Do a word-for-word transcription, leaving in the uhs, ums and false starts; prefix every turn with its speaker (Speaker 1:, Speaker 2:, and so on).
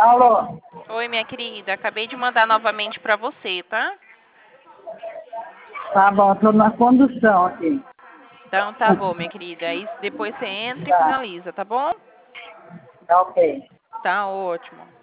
Speaker 1: Alô?
Speaker 2: Oi, minha querida. Acabei de mandar novamente para você, tá?
Speaker 1: Tá bom, tô na condução aqui.
Speaker 2: Então tá bom, minha querida. Aí depois você entra e
Speaker 1: Tá,
Speaker 2: finaliza, tá bom?
Speaker 1: tá ok.
Speaker 2: Tá ótimo.